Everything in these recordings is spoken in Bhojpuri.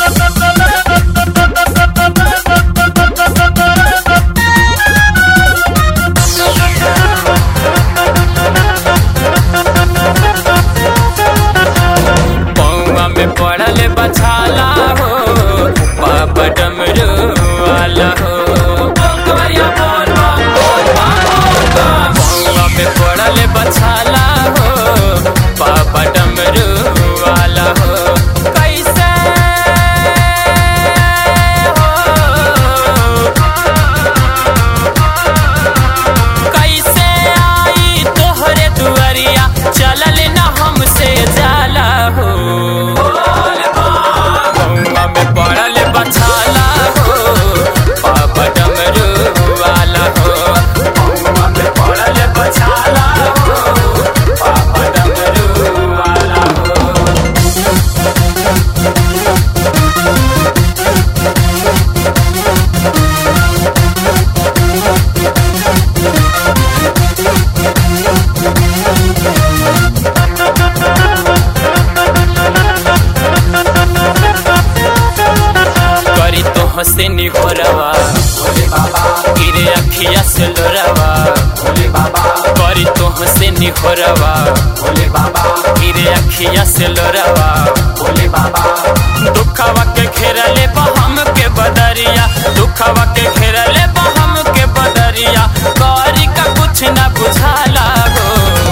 पौवा में पड़ल बछाला हो बाबा डमरू वाला हो। पौवा में पड़ल बछाला हो बाबा डमरू वाला हो। कैसे हो कैसे आई तोहरे दुआरिया चलल न हमसे जाला हो। पौवा में पड़ल बछाला हो बाबा डमरू वाला हो। पौवा में पड़ल बछाला हो बाबा डमरू वाला हो। करी तो हंसे निहोरवा गिरे अखिया से लोरवा। करी तो हंसे निहोरवा गिरे अखिया से लोरवा। दुखवा के घेरले बहम के बदरिया दुखवा के घेरले बहम के बदरिया। करी का कुछ न बुझाला हो।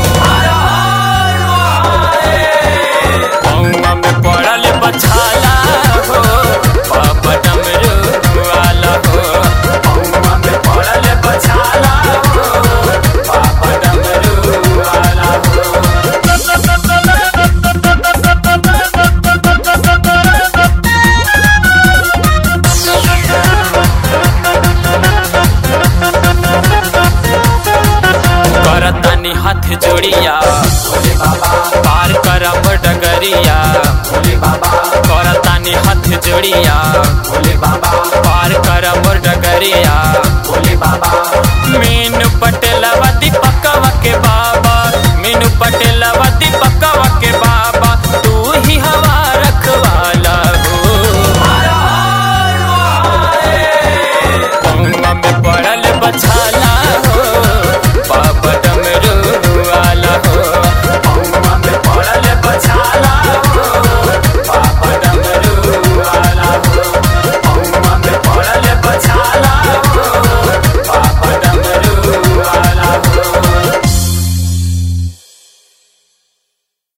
पौवा में पड़ल बछाला हो बाबा डमरू वाला हो। पौवा में पड़ल बछाला हो बाबा डमरू वाला हो। करतानी हाथ जोड़िया पार करब डगरिया। करतानी हाथ जोड़िया पार करब डगरिया। मीनू पटेलवा दीपकवा के बाबा मीनू पटेलवा दीपकवा के बाबा।